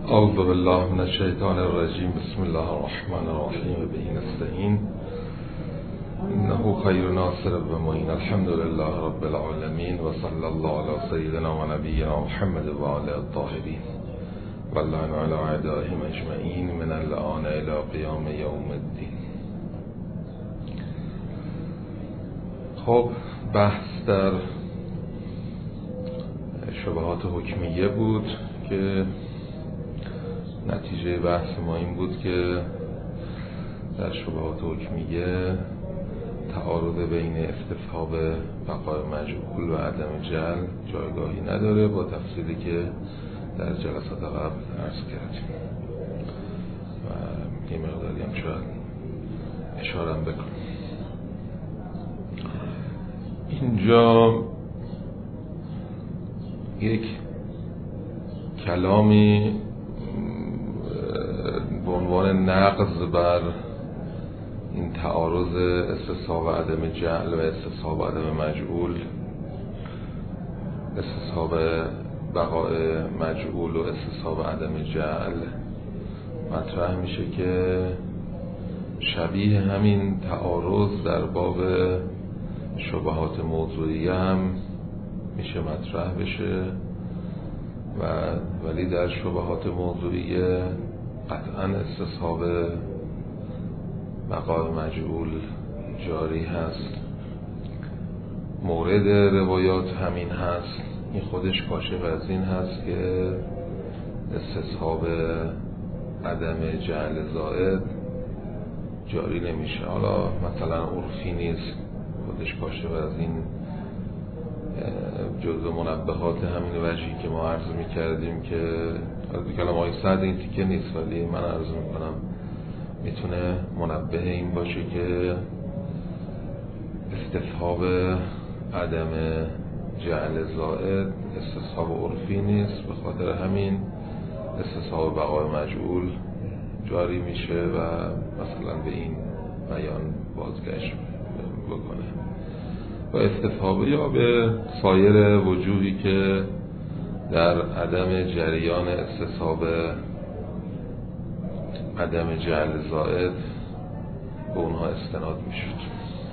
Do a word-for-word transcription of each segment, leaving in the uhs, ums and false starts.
اعوذ بالله من الشیطان الرجیم. بسم الله الرحمن الرحیم. و به نستعین انه خیر ناصر و معین. الحمد لله رب العالمین و صلی الله علی سیدنا و نبینا محمد و آله الطاهرین و اللعن علی اعدائهم اجمعین من الآن الی قیام یوم الدین. خب، بحث در شبهات حکمیه بود که نتیجه بحث ما این بود که در شبهات حکمیه تعارض بین استفهام بقای مجهول و عدم جعل جایگاهی نداره، با تفصیلی که در جلسات قبل عرض کردیم و یه مقداری هم شاید اشارم بکنم. اینجا یک کلامی به عنوان نقض بر این تعارض استصحاب و عدم جعل و استصحاب و عدم مجعول، استصحاب بقاء مجعول و استصحاب عدم جعل مطرح میشه که شبیه همین تعارض در باب شبهات موضوعی هم میشه مطرح بشه و ولی در شبهات موضوعی قطعا استصحاب بقای مجعول جاری هست. مورد روایات همین هست. این خودش کاشف از این هست که استصحاب عدم جعل زائد جاری نمیشه. حالا مثلا عرفی نیست، خودش کاشف از این جزء منبهات همین وجهی که ما عرض میکردیم که از کلام آقای سعد این تیکه نیست، ولی من عرض میکنم میتونه منبه این باشه که استصحاب عدم جعل زائد استصحاب عرفی نیست، به خاطر همین استصحاب بقای مجعول جاری میشه و مثلا به این بیان بازگشت بکنه و استصحاب یا به سایر وجوهی که در عدم جریان استصحاب عدم جعل زائد به اونها استناد میشد.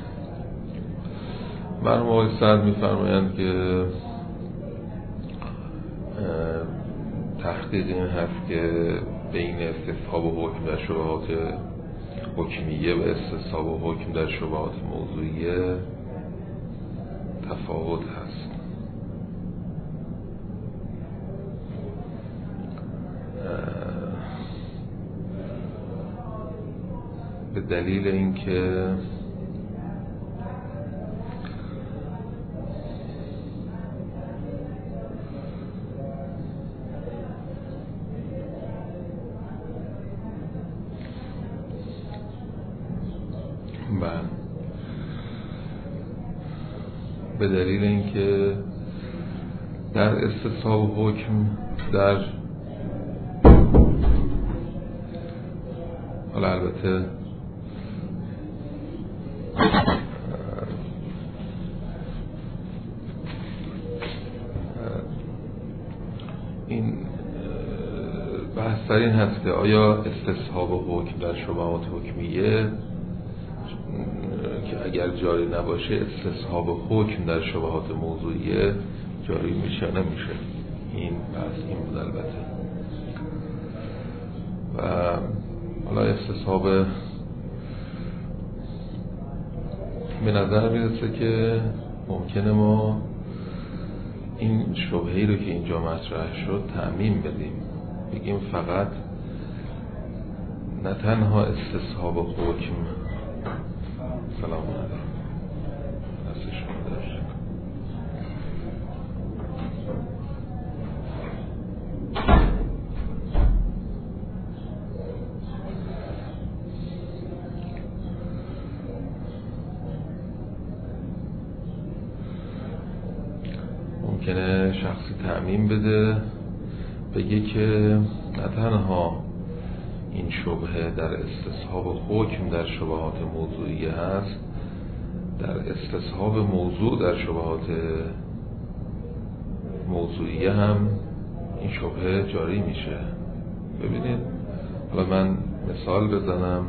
مرحوم آقای سعد میفرمایند که تحقیق این هست که بین استصحاب و حکم در شبهات حکمیه و استصحاب و حکم در شبهات موضوعیه تفاوت هست. به دلیل اینکه به دلیل اینکه در استصحاب و حکم در حالا البته این بحث در این هست که آیا استصحاب و حکم در شبهات حکمیه که اگر جاری نباشه استصحاب و حکم در شبهات موضوعیه جاری میشه نمیشه. این بحث این بود البته. و حالا استصحاب به نظر میرسه که ممکنه ما این شبهه‌ای رو که اینجا مطرح شد تعمیم بدیم، بگیم فقط نه تنها استصحاب و حکم سلام علیکم دستشون داشت ممکنه شخصی تعمیم بده بگه که نه تنها این شبهه در استصحاب و حکم در شبهات موضوعی هست، در استصحاب موضوع در شبهات موضوعی هم این شبهه جاری میشه. ببینید حالا من مثال بزنم.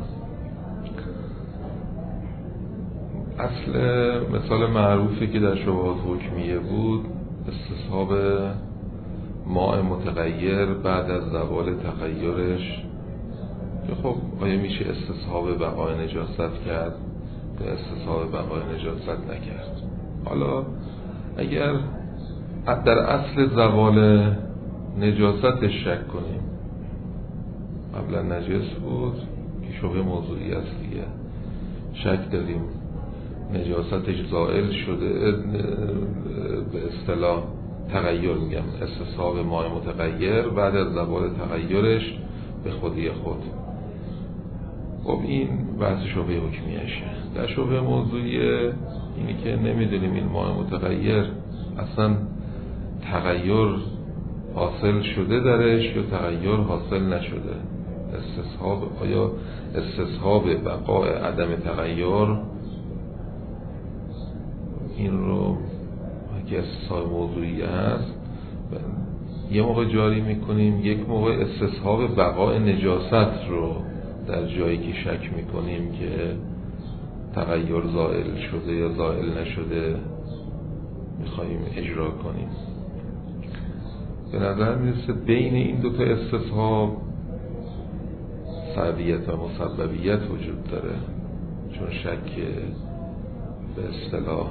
اصل مثال معروفی که در شبهات حکمیه بود استصحاب ماء متغیر بعد از زوال تغیرش، که خب آیا میشه استصحاب بقای نجاست کرد یا استصحاب بقای نجاست نکرد؟ حالا اگر در اصل زوال نجاست شک کنیم، قبلا نجس بود که شبه موضوعی است دیگه، شک داریم نجاستش زائل شده، به اصطلاح تغییر میگم استصحاب ماء متغیر بعد از زوال تغیرش به خودی خود. خب این بحث شبه حکمیشه. در شبه موضوعی اینی که نمیدونیم این ماء متغیر اصلا تغییر حاصل شده درش یا تغییر حاصل نشده. استصحاب آیا استصحاب بقای عدم تغییر، این رو که استصحاب موضوعی هست یه موقع جاری میکنیم، یک موقع استصحاب بقای نجاست رو در جایی که شک میکنیم که تغییر زائل شده یا زائل نشده میخواییم اجرا کنیم. به نظر میرسه بین این دوتا استصحاب سببیت و مسببیت وجود داره، چون شک به اصطلاح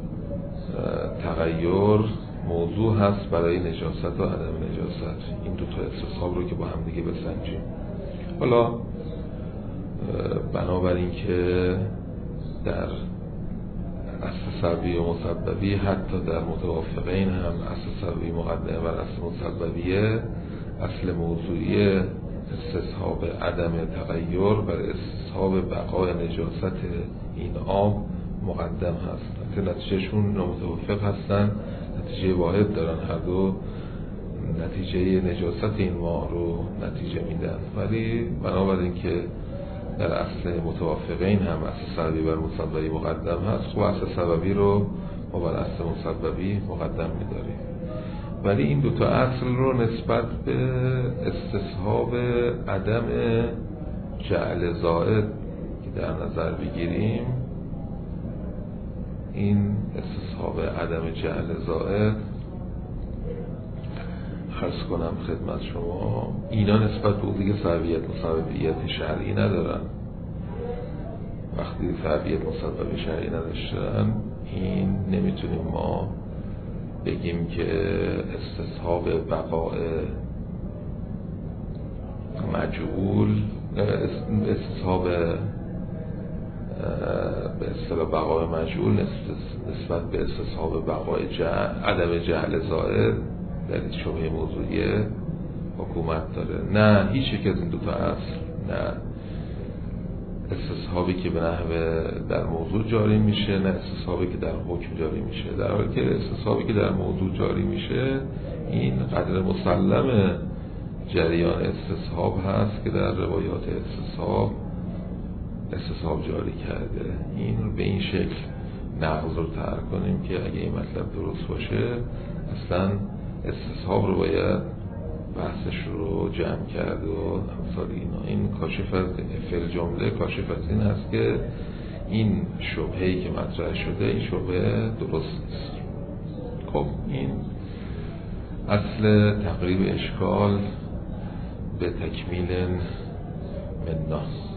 تغییر موضوع هست برای نجاست و عدم نجاست. این دوتا استصحاب رو که با هم دیگه بسنجیم. حالا بنابراین که در اصل سببی و مسببی حتی در متوافقین هم اصل سببی مقدمه بر اصل مسببیه، اصل موضوعی استصحاب عدم تغییر بر استصحاب بقای نجاست این آب مقدم هست. نتیجهشون نامتوافق هستن، نتیجه واحد دارن، هر دو نتیجه نجاست این ماء رو نتیجه میدن، ولی بنابراین که در اصل متوافقین هم اصل سببی بر مسببی مقدم هست، خب اصل سببی رو ما بر اصل مسببی مقدم میداریم. ولی این دوتا اصل رو نسبت به استصحاب عدم جعل زائد که در نظر بگیریم، این استصحاب عدم جعل زائد عرض کنم خدمت شما، اینا نسبت به دیگه سببیت مسببیت شرعی ندارن. وقتی سببیت مسببی شرعی نداشتن، این نمیتونیم ما بگیم که استصحاب بقاء مجعول، استصحاب به اصطلاح بقای مجعول نسبت به استصحاب بقای جعل عدم جعل زائد در این شبهه موضوعی حکومت داره. نه هیچ یک از این دوتا اصل، نه استصحابی که به نحوه در موضوع جاری میشه، نه استصحابی که در حکم جاری میشه. در حالی که استصحابی که در موضوع جاری میشه این قدر مسلم جریان استصحاب هست که در روایات استصحاب استصحاب جاری کرده. این رو به این شکل نقض رو ترک کنیم که اگه این مطلب درست باشه اصلا استصحاب رو باید بحثش رو جمع کرد و امثال اینا. این کاشف از فعل جمله کاشف از این هست که این شبهه‌ای که مطرح شده این شبهه درست نیست. خب این اصل تقریب اشکال به تکمیل مننا.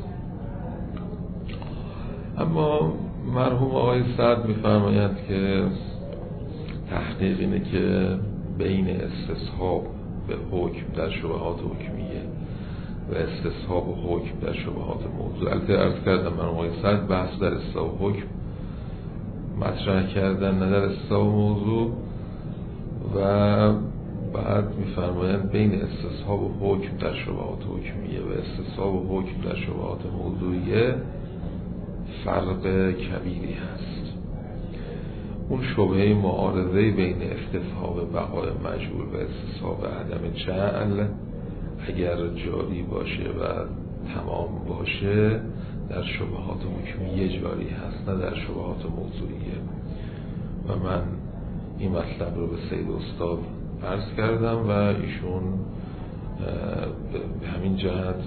اما مرحوم آقای سعد می‌فرمایند که تحقیق اینه که بین استصحاب به حکم در شبهات حکمیه و استصحاب و حکم در شبهات موضوع. البته عرض کردم مرحوم آقای سعد بحث در استصحاب و حکم مطرح کردن، نه در استصحاب و موضوع. و بعد می‌فرمایند بین استصحاب و حکم در شبهات حکمیه و استصحاب و حکم در شبهات موضوعیه فرق کبیری هست. اون شبهه معارضه بین استصحاب بقای مجعول و استصحاب عدم جعل اگر جاری باشه و تمام باشه در شبهات حکمیه جاری هست، نه در شبهات موضوعیه. و من این مطلب رو به سید استاد عرض کردم و ایشون به همین جهت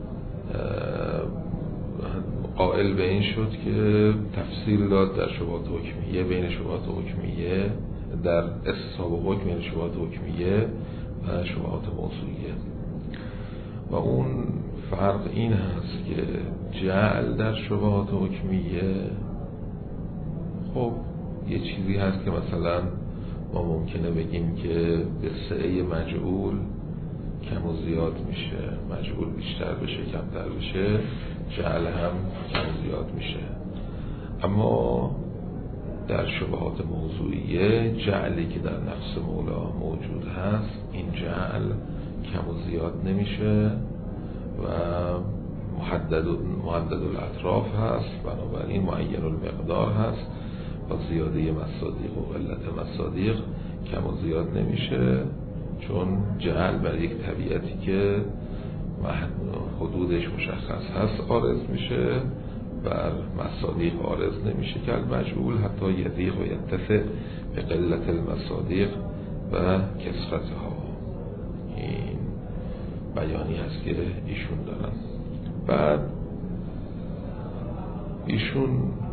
قائل به این شد که تفصیل داد در شبهات حکمیه بین شبهات حکمیه، در استصحاب حکم بین شبهات حکمیه و شبهات موضوعیه. و اون فرق این هست که جعل در شبهات حکمیه خب یه چیزی هست که مثلا ما ممکنه بگیم که قصه مجعول کم و زیاد میشه، مجعول بیشتر بشه کمتر بشه، جعل هم کم و زیاد میشه. اما در شبهات موضوعیه جعلی که در نفس مولا موجود هست، این جعل کم و زیاد نمیشه و محدد محدد الاطراف هست، بنابراین معین المقدار هست و زیاده مصادیق و قلت مصادیق کم و زیاد نمیشه، چون جعل بر یک طبیعتی که حدودش مشخص هست عارض میشه، بر مصادیق عارض نمیشه که المجعول حتی یضیق و یتسع به قلت المصادیق و کثرتها. این بیانی هست که ایشون دارن. بعد ایشون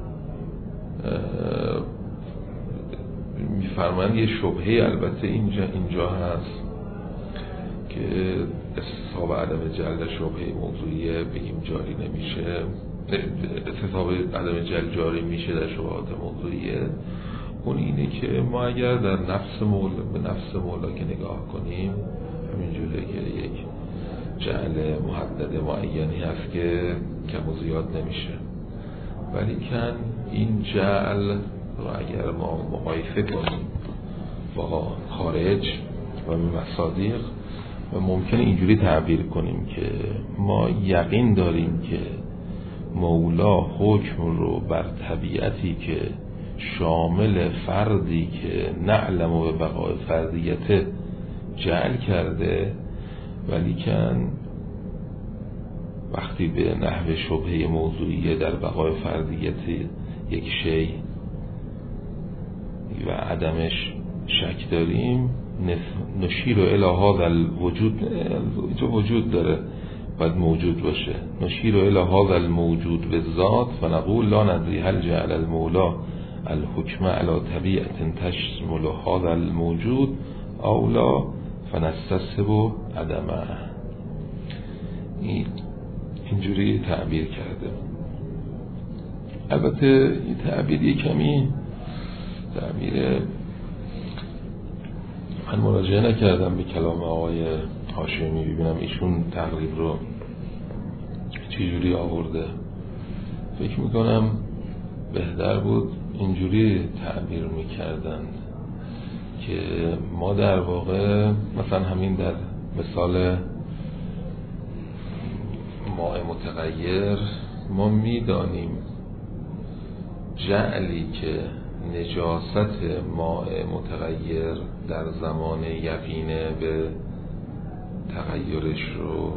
میفرمایند یه شبهه البته اینجا اینجا هست که استصحاب عدم جعل شبهه موضوعیه بگیم جاری نمیشه، استصحاب عدم جعل جاری میشه در شبهات موضوعیه. اون اینه که ما اگر در نفس مولا به نفس مولا که نگاه کنیم، همینجوره که یک جعل محدد معینی هست که کم و زیاد نمیشه، ولی کن این جعل رو اگر ما مقایسه کنیم با خارج و مصادیق و ممکنه اینجوری تعبیر کنیم که ما یقین داریم که مولا حکم رو بر طبیعتی که شامل فردی که نعلم و به بقای فردیت جعل کرده، ولی کن وقتی به نحو شبهه موضوعیه در بقای فردیت یک شی و عدمش شک داریم، نشیر الی هذا الوجود، جو وجود داره باید موجود باشه، نشیر الی هذا الموجود بالذات و نقول لا ندری هل جعل المولا الحکم علی طبیعت تشمل هذا الموجود او لا فنستصحب عدمه. این اینجوری تعبیر کرده. البته این تعبیر یک کمی تعبیر، من مراجعه نکردم به کلام آقای هاشمی ببینم ایشون تقریب رو چجوری آورده. فکر میکنم بهتر بود اینجوری تعبیر میکردن که ما در واقع مثلا همین در مثال ماء متغیر ما میدانیم جعلی که نجاست ماء متغیر در زمان یقینه به تغیرش رو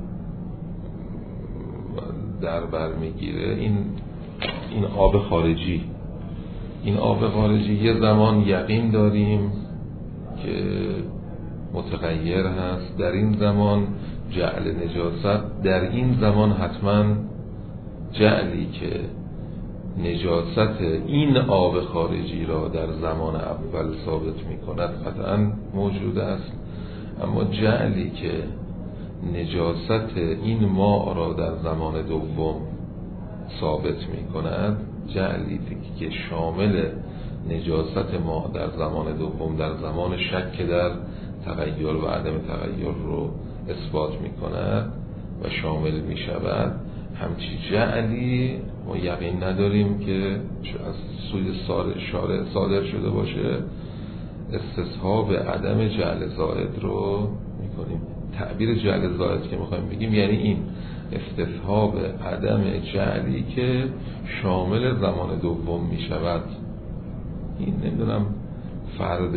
در بر میگیره. این این آب خارجی این آب خارجی یه زمان یقین داریم که متغیر هست، در این زمان جعل نجاست، در این زمان حتما جعلی که نجاست این آب خارجی را در زمان اول ثابت می کند قطعا موجود است، اما جعلی که نجاست این ماء را در زمان دوم ثابت می کند، جعلی که شامل نجاست ماء در زمان دوم در زمان شک در تغییر و عدم تغییر رو اثبات می کند و شامل می شود، همچی جعلی ما یقین نداریم که از سوی شارع صادر شده باشه. استصحاب عدم جعل زائد رو میکنیم. تعبیر جعل زائد که میخوایم بگیم یعنی این استصحاب عدم جعلی که شامل زمان دوم میشود. این نمیدونم فرد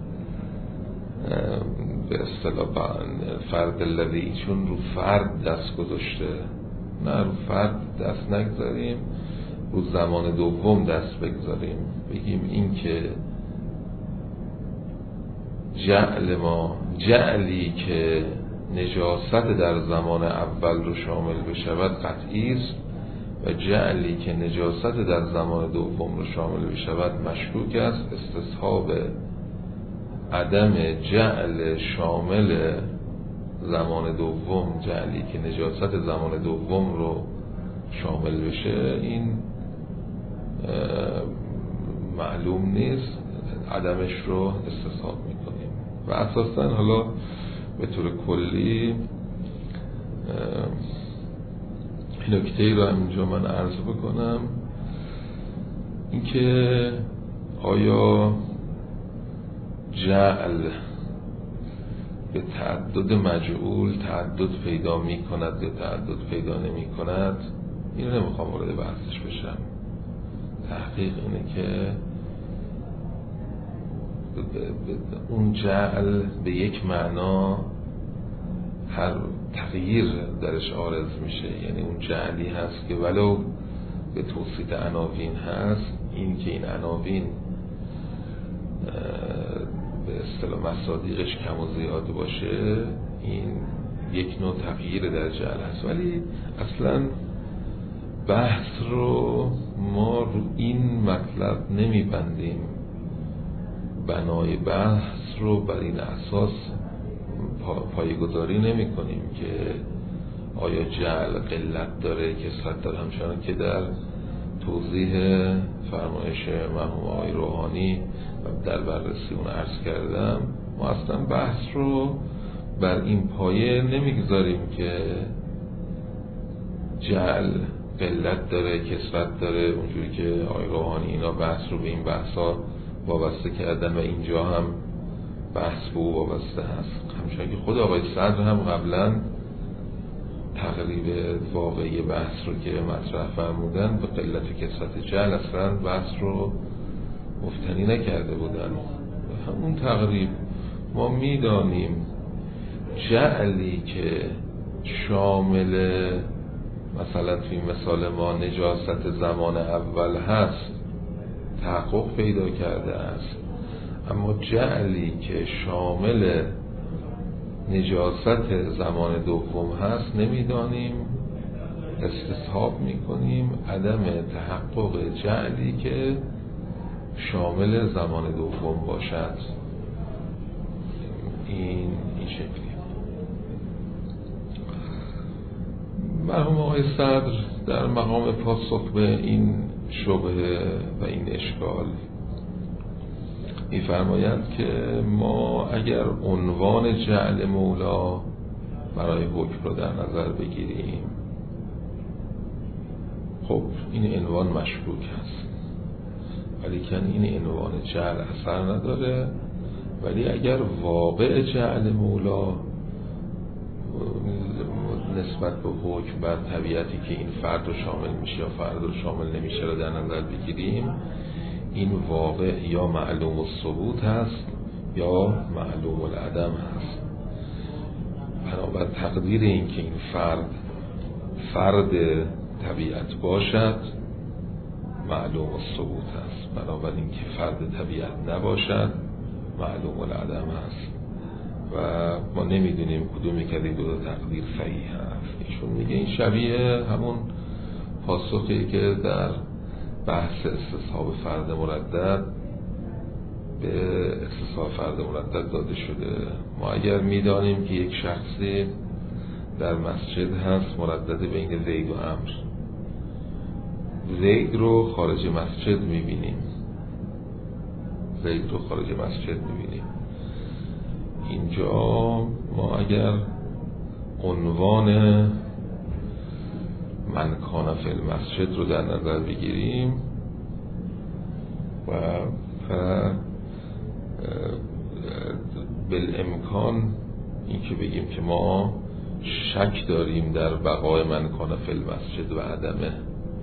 به اصطلاح فرد الذی چون رو فرد دست گذاشته، نه رو فرد دست نگذاریم، رو زمان دوم دست بگذاریم، بگیم این که جعل ما جعلی که نجاست در زمان اول رو شامل بشود قطعی است و جعلی که نجاست در زمان دوم رو شامل بشود مشکوک است. استصحاب عدم جعل شامل زمان دوم، جعلی که نجاست زمان دوم رو شامل بشه، این معلوم نیست، عدمش رو استصحاب میکنیم. و اساساً حالا به طور کلی نکته‌ای رو اینجا من عرض بکنم، اینکه آیا جعل به تعدد مجعول تعدد پیدا می کند یا تعدد پیدا نمی کند، این رو نمیخوام وارد بحثش بشم. تحقیق اینه که اون جعل به یک معنا هر تغییر درش عارض میشه، یعنی اون جعلی هست که ولو به توسط عناوین هست، این که این عناوین به اصطلاح مصادیقش کم و زیاد باشه، این یک نوع تغییر در جعل هست. ولی اصلا بحث رو ما رو این مطلب نمیبندیم، بنای بحث رو بر این اساس پایه‌گذاری نمی کنیم که آیا جعل قلت داره کثرت داره، همچنان که در توضیح فرمایش مرحوم آقای روحانی در بررسی اون عرض کردم. ما اصلا بحث رو بر این پایه نمیگذاریم که جعل قلت داره کثرت داره، اونجوری که آقای روحانی اینا بحث رو به این بحثا وابسته کردن و اینجا هم بحث به او وابسته هست. همچنان که خود آقای صدر هم قبلا تقریب واقعی بحث رو که مطرح فرمودن به قلت کثرت جعل اصلا بحث رو مفتنی نکرده بودن. همون تقریب ما میدانیم جعلی که شامل مثلا توی مثال ما نجاست زمان اول هست تحقق پیدا کرده است، اما جعلی که شامل نجاست زمان دوم هست نمیدانیم، استصحاب میکنیم عدم تحقق جعلی که شامل زمان دوم باشد. این این شکلی مرحوم آقای صدر در مقام پاسخ به این شبهه و این اشکال می‌فرمایند که ما اگر عنوان جعل مولا برای حکم رو در نظر بگیریم، خب این عنوان مشکوک هست، ولی کن این عنوان جعل اثر نداره. ولی اگر واقع جعل مولا نسبت به حکم بر طبیعتی که این فرد رو شامل میشه یا فرد رو شامل نمیشه رو در نظر بگیریم، این واقع یا معلوم الثبوت هست یا معلوم العدم هست. بنابر تقدیر این که این فرد فرد طبیعت باشد معلوم الثبوت هست، بنابر این که فرد طبیعت نباشد معلوم العدم هست و ما نمیدونیم کدومی که این دو تقدیر صحیح هست. ایشون میگه این شبیه همون پاسخی که در بحث استصحاب فرد مردد به استصحاب فرد مردد داده شده. ما اگر میدانیم که یک شخصی در مسجد هست مردد بین زید و عمرو، زید رو خارج مسجد میبینیم، زید رو خارج مسجد میبینیم، اینجا ما اگر عنوان من کان فی المسجد رو در نظر بگیریم و بالامکان این که بگیم که ما شک داریم در بقای من کان فی المسجد و عدمه،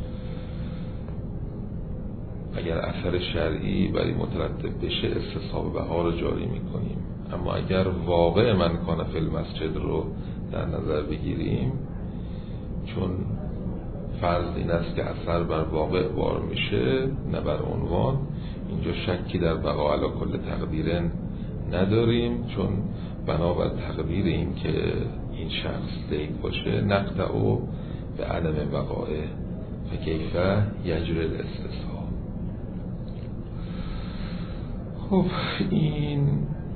اگر اثر شرعی برای مترتب بشه استصحاب بها رو جاری میکنیم. اما اگر واقع من کان فی المسجد رو در نظر بگیریم، چون فرض این است که اثر بر واقع بار میشه نه بر عنوان، اینجا شکی در بقا علی کل تقدیرن نداریم، چون بنابر تقدیر این که این شخص زید باشه نقطعو به عدم وقائه فکیفه یجری الاستثناء. خب این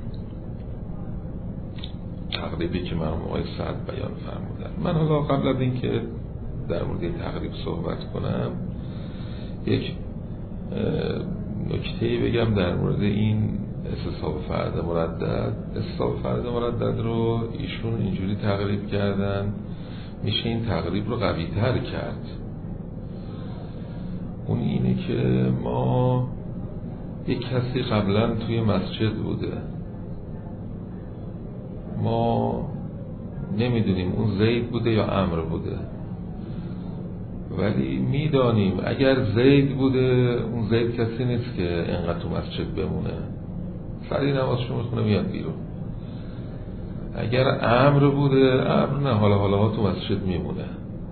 تقریبی که مرحوم آقای سعد بیان فرمودن. من حالا قبل از این که در مورد این تقریب صحبت کنم یک نکته‌ای بگم در مورد این استصحاب فرد مردد. استصحاب فرد مردد رو ایشون اینجوری تقریب کردن میشه این تقریب رو قوی تر کرد. اون اینه که ما یک کسی قبلا توی مسجد بوده، ما نمیدونیم اون زید بوده یا عمرو بوده، ولی میدانیم اگر زید بوده اون زید کسی نیست که اینقدر تو مسجد بمونه، سری نمازشو میخونه میاد بیرون. اگر عمرو بوده عمرو نه حالا حالا ها تو مسجد میمونه.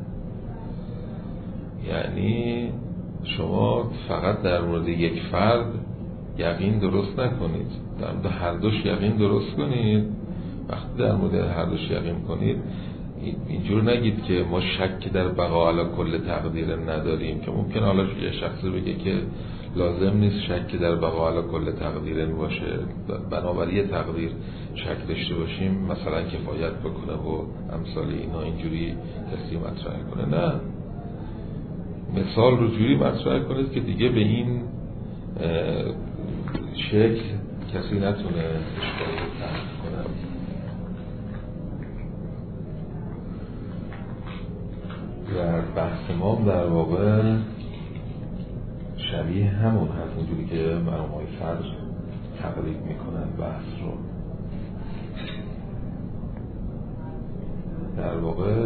یعنی شما فقط در مورد یک فرد یقین درست نکنید، در مورد هر دوش یقین درست کنید. وقتی در مورد هر دوش یقین کنید اینجور نگید که ما شک در بقا علی کل تقدیر نداریم، که ممکن حالا یه شخصی بگه که لازم نیست شک در بقا علی کل تقدیر باشه، بنابراین یه تقدیر شک داشته باشیم مثلا کفایت بکنه و امثال اینا اینجوری کسی مطرح کنه. نه، مثال رو جوری مطرح کنید که دیگه به این شکل کسی نتونه اشکالی رو تحقیق کنه. در بحث ما در واقع شبیه همون هست، اونجوری که مرحوم آقای صدر تقریب میکنن بحث رو. در واقع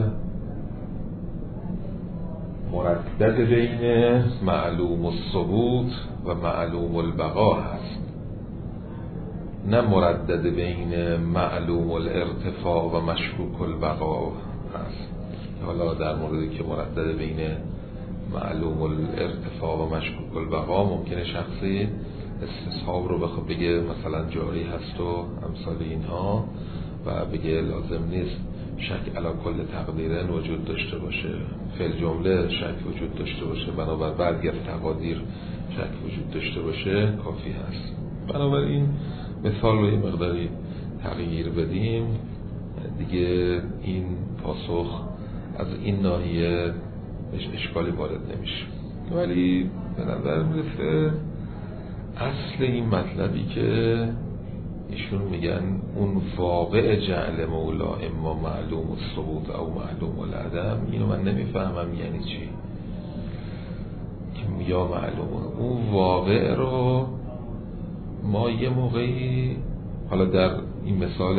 مردد بین معلوم الثبوت و معلوم البقا هست، نه مردد بین معلوم الارتفاع و مشکوک البقا هست. حالا در موردی که مردد بین معلوم الارتفاع و مشکوک البقا ممکنه شخصی استصحاب رو بخواد بگه مثلا جاری هست و امثال اینها و بگه لازم نیست شک علی کل تقدیرن وجود داشته باشه، فعل جمله شک وجود داشته باشه، بنابر بعضی از تقادیر شک وجود داشته باشه کافی هست. بنابراین مثال رو یه مقداری تغییر بدیم دیگه این پاسخ از این ناحیه اشکالی وارد نمیشه. ولی به نظر میرسه اصل این مطلبی که ایشون میگن اون واقع جعل مولا اما معلوم الثبوت او معلوم العدم، اینو من نمیفهمم یعنی چی که یا معلوم اون واقع رو ما یه موقعی، حالا در این مثال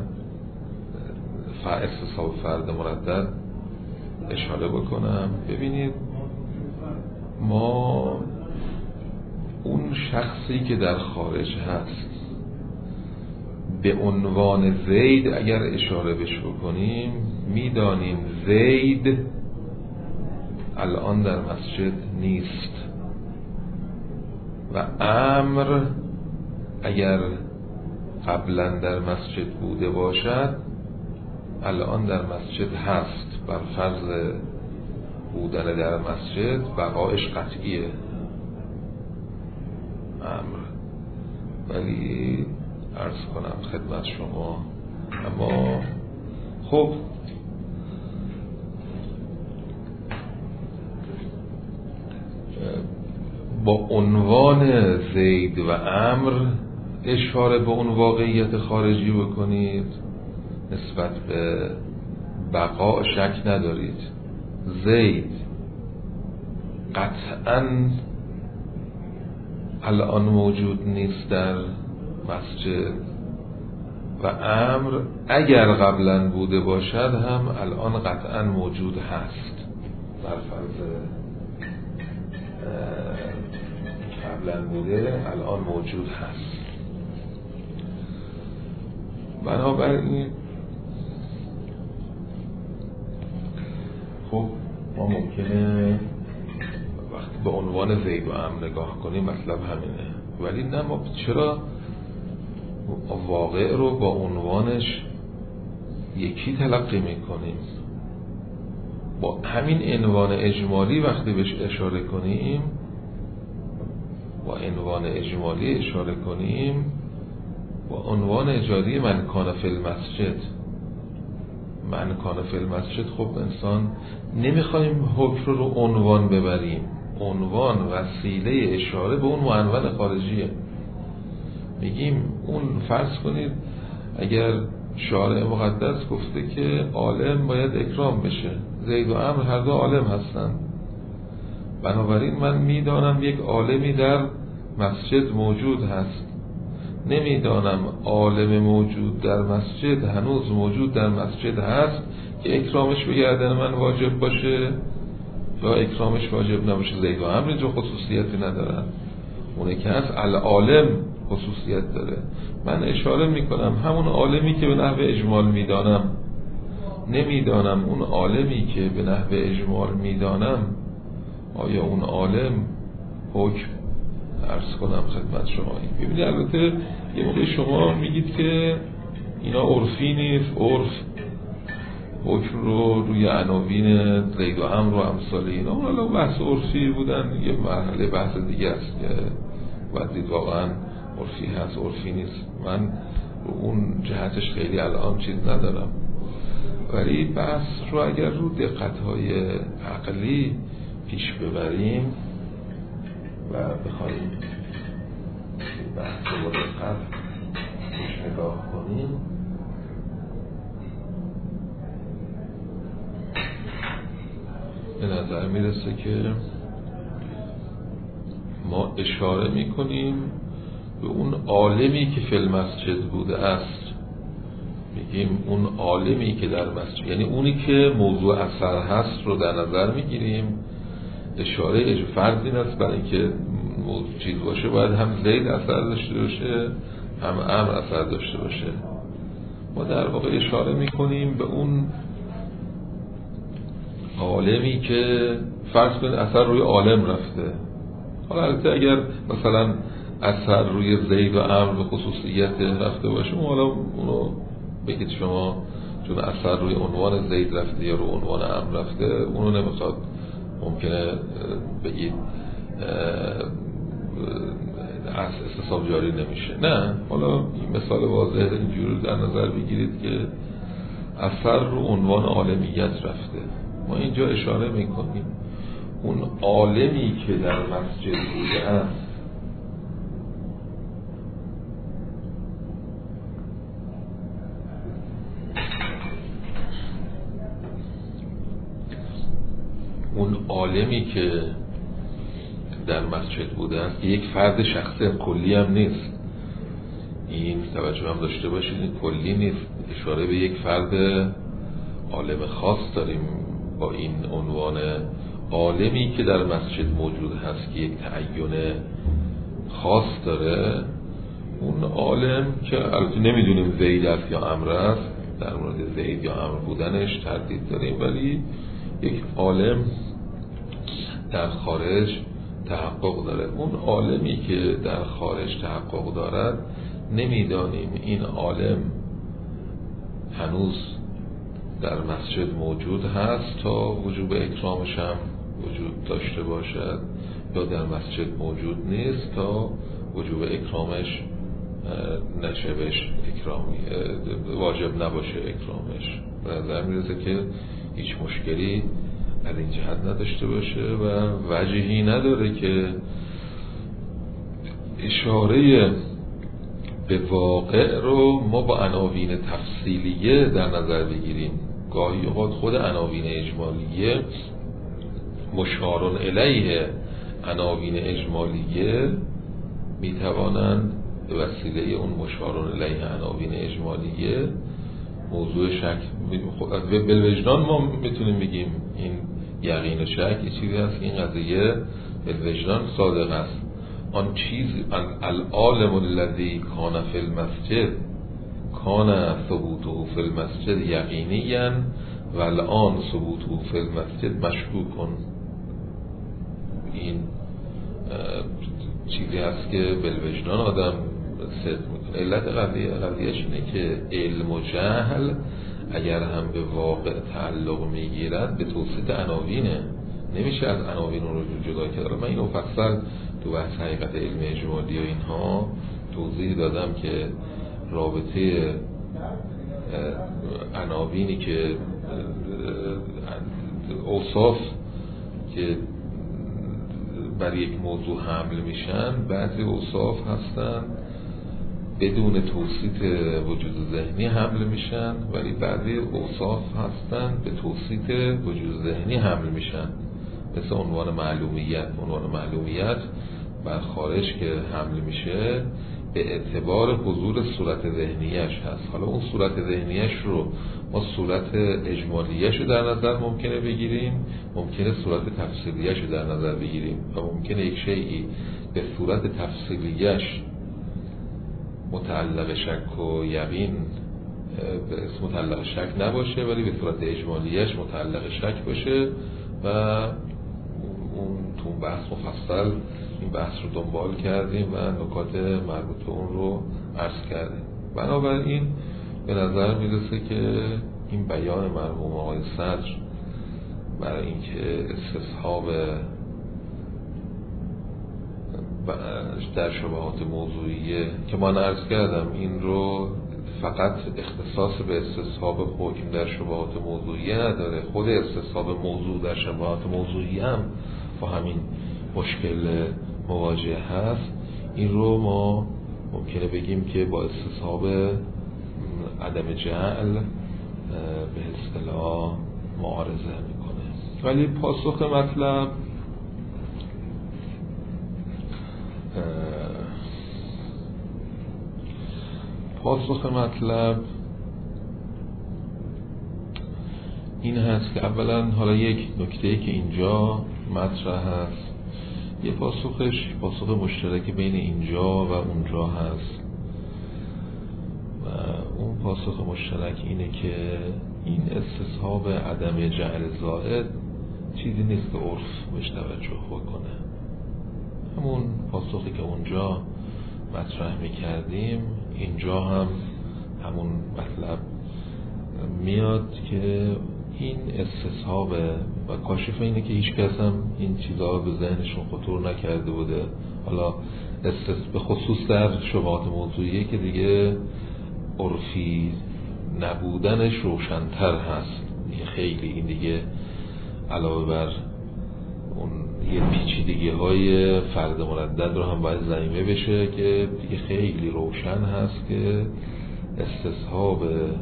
استصحاب فرد مردد اشاره بکنم. ببینید ما اون شخصی که در خارج هست به عنوان زید اگر اشاره بش بکنیم میدانیم زید الان در مسجد نیست و عمرو اگر قبلا در مسجد بوده باشد الان در مسجد هست. بر فرض بودن در مسجد بقایش قطعیه عمرو، ولی عرض کنم خدمت شما اما خب با عنوان زید و عمرو اشاره به اون واقعیت خارجی بکنید، نسبت به بقا شک ندارید. زید قطعاً الان موجود نیست در مسجد و عمرو اگر قبلا بوده باشد هم الان قطعاً موجود هست. بر فرض قبلا بوده الان موجود هست. بنابراین خب ما ممکنه وقتی به عنوان زید و عمرو نگاه کنیم مطلب همینه، ولی نه ما چرا واقع رو با عنوانش یکی تلقی میکنیم. با همین عنوان اجمالی وقتی بهش اشاره کنیم، با عنوان اجمالی اشاره کنیم، با عنوان اجاری من کان فی المسجد، من کان فی المسجد، خب انسان نمیخوایم حکم رو رو عنوان ببریم. عنوان وسیله اشاره به اون معنون خارجیه. میگیم اون فرض کنید اگر شارع مقدس گفته که عالم باید اکرام بشه، زید و عمرو هر دو عالم هستن، بنابراین من میدانم یک عالمی در مسجد موجود هست، نمیدانم عالم موجود در مسجد هنوز موجود در مسجد هست که اکرامش به گردن من واجب باشه یا اکرامش واجب نباشه. زید و عمرو اینجا خصوصیتی ندارن، اونه که هست العالم خصوصیت داره. من اشاره میکنم همون عالمی که به نحو اجمال میدانم، نمیدانم اون عالمی که به نحو اجمال میدانم آیا اون عالم حکم عرض کنم خدمت شما. ببینید البته یه موقع شما میگید که اینا عرفی نیست، عرف حکم رو روی عناوین زید و عمرو و امثال اینا، حالا بحث عرفی بودن یه مرحله بحث دیگه است که باید دید واقعا عرفی هست عرفی نیست. من رو اون جهتش خیلی الان چیز ندارم، ولی بحث رو اگر رو دقت‌های عقلی پیش ببریم و بخوایم بحث رو با دقت پیش نگاه کنیم، به نظر میرسه که ما اشاره میکنیم به اون عالمی که فی المسجد بوده است. میگیم اون عالمی که در مسجد، یعنی اونی که موضوع اثر هست رو در نظر میگیریم. اشاره اج فرض این است برای اینکه موضوع چیز باشه باید هم زید اثر داشته باشه هم عمرو اثر داشته باشه. ما در واقع اشاره میکنیم به اون عالمی که فرض کنید اثر روی عالم رفته. حالا البته اگر مثلا اثر روی زید و عمرو به خصوصیت رفته باشه، حالا اونو بگید شما چون اثر روی عنوان زید رفته یا روی عنوان عمرو رفته، اونو نمیخواد ممکنه بگید استصحاب جاری نمیشه. نه، حالا این مثال واضح اینجوری در نظر بگیرید که اثر رو عنوان عالمیت رفته. ما اینجا اشاره میکنیم اون عالمی که در مسجد بوده است اون عالمی که در مسجد بوده است که یک فرد شخصی کلی هم نیست، این توجه هم داشته باشید، این کلی نیست، اشاره به یک فرد عالم خاص داریم با این عنوان عالمی که در مسجد موجود هست که یک تعین خاص داره. اون عالم که البته نمیدونیم زید است یا عمرو است، در مورد زید یا عمرو بودنش تردید داریم، ولی یک عالم در خارج تحقق داره. اون عالمی که در خارج تحقق دارد نمیدانیم این عالم هنوز در مسجد موجود هست تا وجوب اکرامش هم وجود داشته باشد یا در مسجد موجود نیست تا وجوب اکرامش نشه بهش اکرامی واجب نباشه اکرامش. به نظر میرسه که هیچ مشکلی از این جهت نداشته باشه و وجهی نداره که اشاره به واقع رو ما با عناوین تفصیلیه در نظر بگیریم. گاهی اوقات خود عناوین اجمالیه مشارون الیه عناوین اجمالیه میتوانند به وسیله اون مشارون الیه عناوین اجمالیه موضوع شک بالوجدان ما میتونیم بگیم این یقین و شک یه چیزی هست، این قضیه بالوجدان صادق است. آن چیز العالم الذی کان فی المسجد کان ثبوته فی المسجد یقینیا و الان ثبوته فی المسجد مشکوک. این چیزی هست که بالوجدان آدم صدق میکنه. علت قضیه قضیهش اینه که علم و جهل اگر هم به واقع تعلق میگیرد به توسط عناوینه، نمیشه از عناوین رو جدا کرد. من اینو مفصل تو بحث حقیقت علم اجمالی و اینها توضیح دادم که رابطه عناوینی که اوصاف که برای یک موضوع حمل میشن، بعضی اوصاف هستن بدون توصیف وجود ذهنی حمل میشن، ولی بعضی اوصاف هستن به توصیف وجود ذهنی حمل میشن. مثل عنوان معلومیت، عنوان معلومیت بر خارج که حمل میشه به اعتبار حضور صورت ذهنیش هست. حالا اون صورت ذهنیش رو ما صورت اجمالیش رو در نظر ممکنه بگیریم، ممکنه صورت تفصیلیش رو در نظر بگیریم و ممکنه یک شیئی به صورت تفصیلیش متعلق شک و یقین به اسم متعلق شک نباشه، ولی به صورت اجمالیش متعلق شک باشه و اون تو بحث مفصل این بحث رو دنبال کردیم و نکات مربوط به اون رو عرض کردیم. بنابراین به نظر میرسه که این بیان مرحوم آقای صدر برای اینکه استصحاب در شبهات موضوعیه که من عرض کردم این رو فقط اختصاص به استصحاب حکم در شبهات موضوعیه نداره، خود استصحاب موضوع در شبهات موضوعیه هم با همین مشکل مواجه هست. این رو ما ممکنه بگیم که با استصحاب عدم جعل به اصطلاح معارضه میکنه. ولی پاسخ مطلب پاسخ مطلب این هست که اولا حالا یک نکته که اینجا مطرح هست، یه پاسخش پاسخ مشترک بین اینجا و اونجا هست و اون پاسخ مشترک اینه که این استصحاب عدم جعل زائد چیزی نیست که عرف بهش توجه بکنه. همون پاسخی که اونجا مطرح میکردیم اینجا هم همون مطلب میاد که این استصحابه و کاشف اینه که هیچ کس هم این چیزها به ذهنشون خطور نکرده بوده. حالا به خصوص در شبهات موضوعیه که دیگه عرفی نبودنش روشن‌تر هست، خیلی این دیگه علاوه بر اون یه پیچیدگی های فرد مردد رو هم باید ضمیمه بشه که دیگه خیلی روشن هست که استصحاب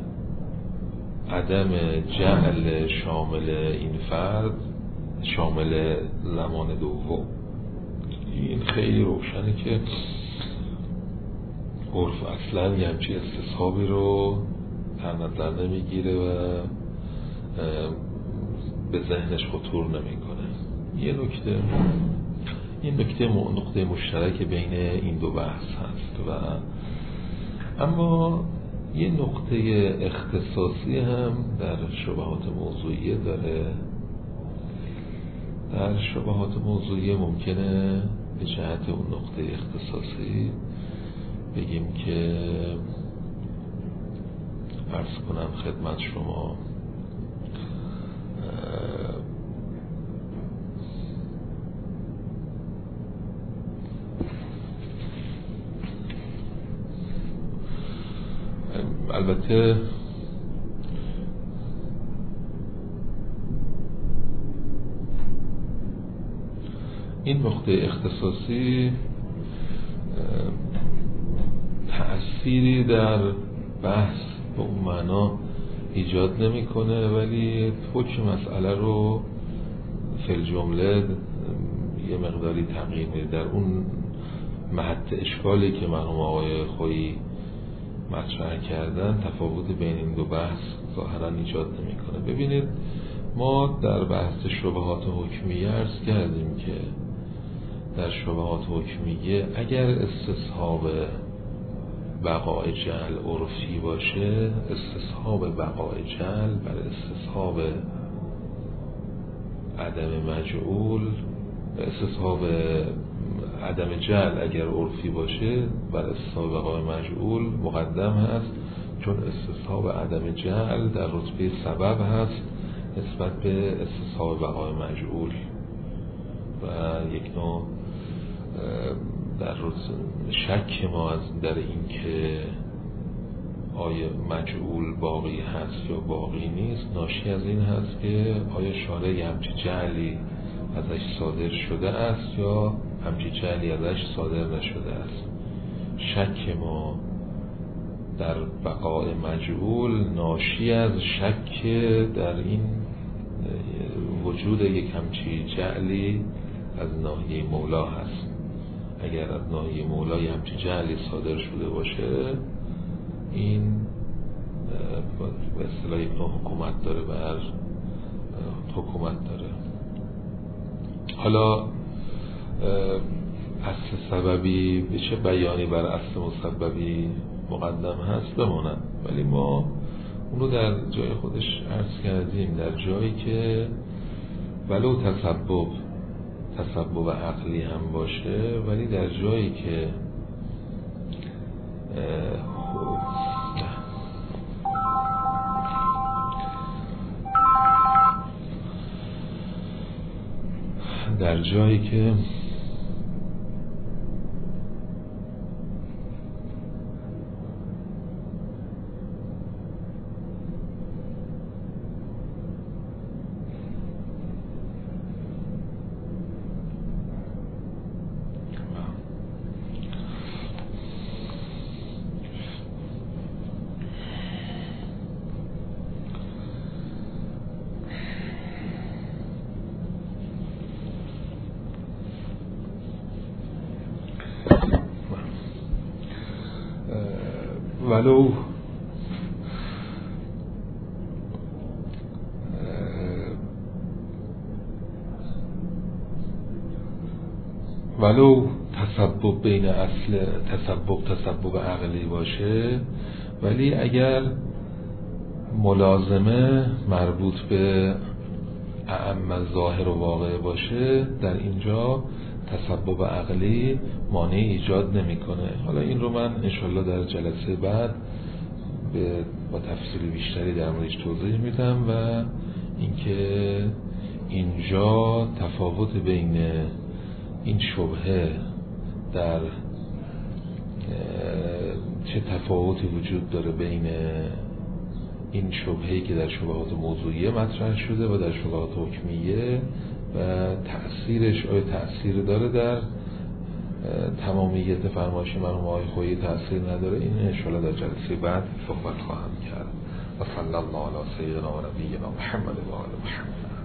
عدم جعل شامل این فرد شامل زمان دوم، این خیلی روشنه که عرف اصلا یه همچی استصحابی رو در نظر نمیگیره و به ذهنش خطور نمیکنه. یه نکته این نکته نقطه مشترک بین این دو بحث هست و اما یه نقطه اختصاصی هم در شبهات موضوعیه داره. در شبهات موضوعیه ممکنه به جهت اون نقطه اختصاصی بگیم که عرض کنم خدمت شما البته این نقطه اختصاصی تأثیری در بحث به اون معنا ایجاد نمیکنه، ولی حکم مسئله رو فی الجمله یه مقداری تغییر میده. در اون محط اشکالی که مرحوم آقای خویی مطرح کردن تفاوت بین این دو بحث ظاهرا ایجاد نمیکنه. ببینید ما در بحث شبهات حکمیه عرض کردیم که در شبهات حکمیه اگر استصحاب بقاء جعل عرفی باشه، استصحاب بقاء جعل بر استصحاب عدم مجعول، استصحاب عدم جعل اگر عرفی باشه بر استصحاب بقای مجعول مقدم هست، چون استصحاب عدم جعل در رتبه سبب هست نسبت به استصحاب بقای مجعول و یک نوع در شک ما از در این که آیا مجعول باقی هست یا باقی نیست ناشی از این هست که آیا شارع همچی جعلی ازش صادر شده است یا همچی جعلی ازش صادر نشده است. شک ما در بقای مجعول ناشی از شک در این وجود یک همچی جعلی از ناحیه مولا هست. اگر از ناحیه مولا یک همچی جعلی صادر شده باشه این به اصطلاح یک نوع حکومت داره بر حکومت داره. حالا اصل سببی به چه بیانی بر اصل مسببی مقدم هست بماند، ولی ما اون رو در جای خودش عرض کردیم، در جایی که ولو تسبب تسبب عقلی هم باشه ولی در جایی که در جایی که ولو ولو تسبب بین اصل تسبب تسبب عقلی باشه ولی اگر ملازمه مربوط به اعم ظاهر و واقع باشه در اینجا تسبب عقلی مانع ایجاد نمیکنه. حالا این رو من انشالله در جلسه بعد به با تفصیل بیشتری در موردش توضیح میدم و اینکه اینجا تفاوت بین این شبهه در چه تفاوتی وجود داره بین این شبهه‌ای که در شبهات موضوعیه مطرح شده و در شبهات حکمیه و تأثیرش آیا تأثیر داره در تمامیت فرمایش مرحوم آقای خویی تأثیر نداره، این انشاءالله در جلسه بعد صحبت خواهم کرد. و صلی الله علی سیدنا و نبینا محمد و آل محمد.